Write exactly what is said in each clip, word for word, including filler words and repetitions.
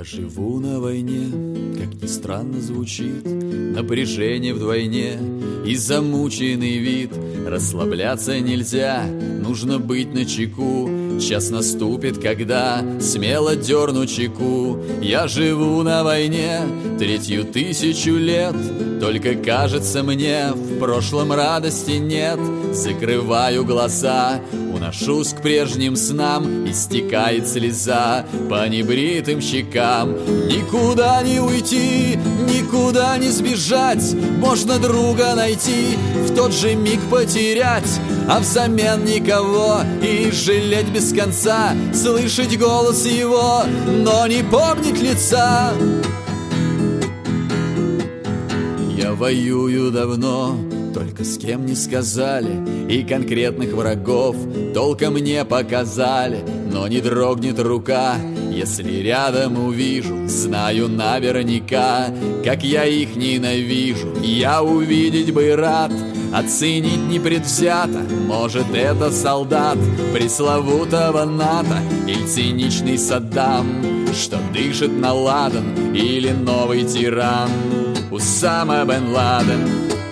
живу на войне, как ни странно звучит, напряжение вдвойне и замученный вид. Расслабляться нельзя, нужно быть начеку. Час наступит, когда смело дерну чеку. Я живу на войне третью тысячу лет, только кажется мне, в прошлом радости нет. Закрываю глаза, уношусь к прежним снам, истекает слеза по небритым щекам. Никуда не уйти, никуда не сбежать, можно друга найти, в тот же миг потерять, а взамен никого и жалеть без конца, слышать голос его, но не помнить лица. Я воюю давно, только с кем не сказали, и конкретных врагов толком не показали. Но не дрогнет рука, если рядом увижу, знаю наверняка, как я их ненавижу. Я увидеть бы рад, оценить непредвзято, может, это солдат пресловутого НАТО или циничный Саддам, что дышит на ладан, или новый тиран Усама бен Ладен.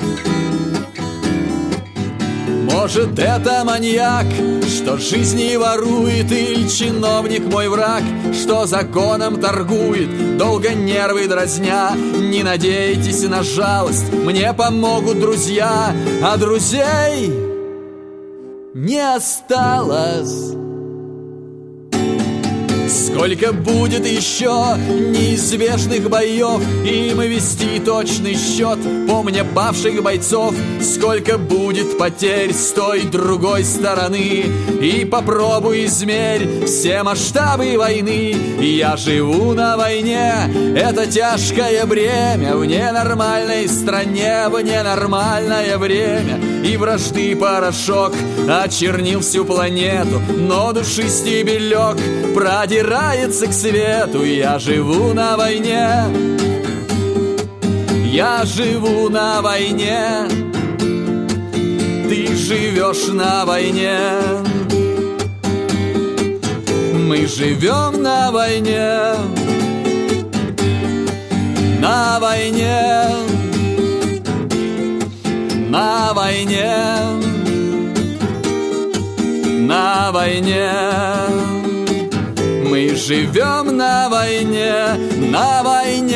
Может, это маньяк, что жизни ворует, или чиновник мой враг, что законом торгует, долго нервы дразня. Не надейтесь на жалость, мне помогут друзья, а друзей не осталось. Сколько будет еще неизвестных боев, им вести точный счет, помня павших бойцов. Сколько будет потерь с той другой стороны, и попробуй измерь все масштабы войны. Я живу на войне, это тяжкое бремя, в ненормальной стране, в ненормальное время. И вражды порошок очернил всю планету, но души стебелек продирается к свету. Я живу на войне, я живу на войне, ты живешь на войне, мы живем на войне, на войне, на войне, на войне. Мы живем на войне, на войне.